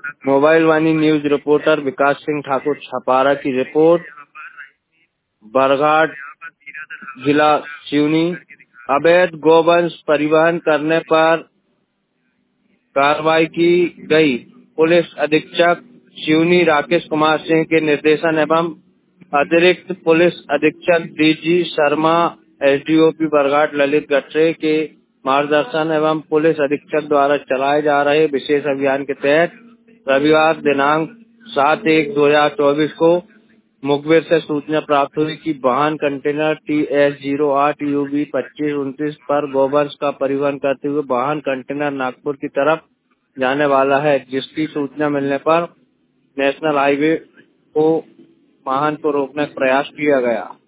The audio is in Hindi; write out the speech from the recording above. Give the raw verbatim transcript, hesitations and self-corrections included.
Mobile Vaani news reporter Vikas Singh Thakur Chhapara की रिपोर्ट। बरघाट जिला सिवनी। अवैध गोवंश परिवहन करने पर कार्रवाई की गई। पुलिस अधीक्षक सिवनी राकेश कुमार सिंह के निर्देशन एवं अतिरिक्त पुलिस अधीक्षक डीजी शर्मा एसडीओपी बरघाट ललित गट्रे के मार्गदर्शन एवं पुलिस अधीक्षक द्वारा चलाए जा रहे विशेष अभियान के तहत रविवार दिनांक सात एक दो हजार चौबीस को मुखबिर से सूचना प्राप्त हुई कि वाहन कंटेनर टी एस जीरो आठ यू बी पच्चीस उनतीस पर गोवंश का परिवहन करते हुए वाहन कंटेनर नागपुर की तरफ जाने वाला है, जिसकी सूचना मिलने पर नेशनल हाईवे को वाहन को रोकने का प्रयास किया गया।